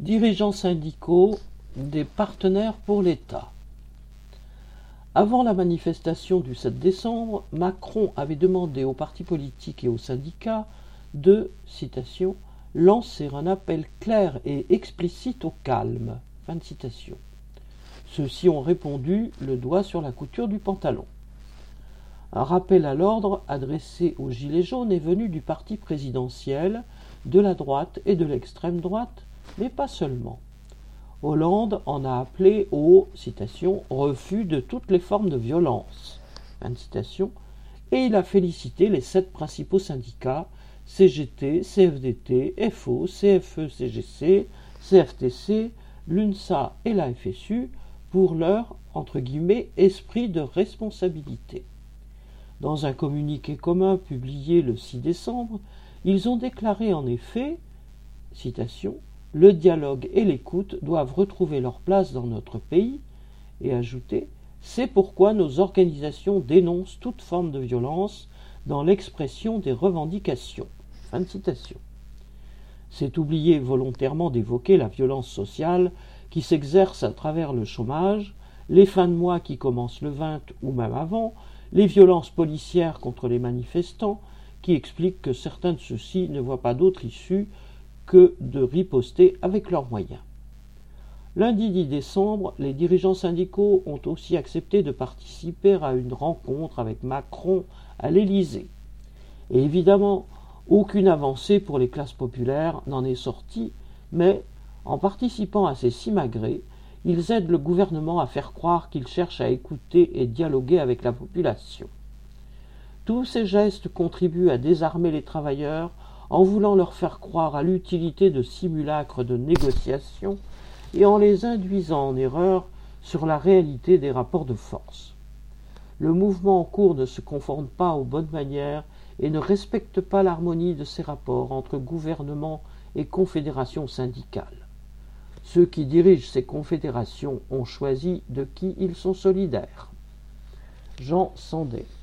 Dirigeants syndicaux des partenaires pour l'État. Avant la manifestation du 7 décembre, Macron avait demandé aux partis politiques et aux syndicats de, citation, « lancer un appel clair et explicite au calme ». Fin de citation. Ceux-ci ont répondu le doigt sur la couture du pantalon. Un rappel à l'ordre adressé aux Gilets jaunes est venu du parti présidentiel, de la droite et de l'extrême droite, mais pas seulement. Hollande en a appelé au, citation, « refus de toutes les formes de violence », fin de citation, et il a félicité les 7 principaux syndicats, CGT, CFDT, FO, CFE-CGC, CFTC, l'UNSA et la FSU, pour leur, entre guillemets, esprit de responsabilité. Dans un communiqué commun publié le 6 décembre, ils ont déclaré en effet, citation, « le dialogue et l'écoute doivent retrouver leur place dans notre pays » et ajouté « c'est pourquoi nos organisations dénoncent toute forme de violence dans l'expression des revendications ». Fin de citation. C'est oublier volontairement d'évoquer la violence sociale qui s'exerce à travers le chômage, les fins de mois qui commencent le 20 ou même avant, les violences policières contre les manifestants, qui expliquent que certains de ceux-ci ne voient pas d'autre issue que de riposter avec leurs moyens. Lundi 10 décembre, les dirigeants syndicaux ont aussi accepté de participer à une rencontre avec Macron à l'Élysée. Et évidemment, aucune avancée pour les classes populaires n'en est sortie, mais en participant à ces simagrées, ils aident le gouvernement à faire croire qu'il cherche à écouter et dialoguer avec la population. Tous ces gestes contribuent à désarmer les travailleurs en voulant leur faire croire à l'utilité de simulacres de négociation et en les induisant en erreur sur la réalité des rapports de force. Le mouvement en cours ne se conforme pas aux bonnes manières et ne respecte pas l'harmonie de ces rapports entre gouvernement et confédération syndicale. Ceux qui dirigent ces confédérations ont choisi de qui ils sont solidaires. Jean Sandet.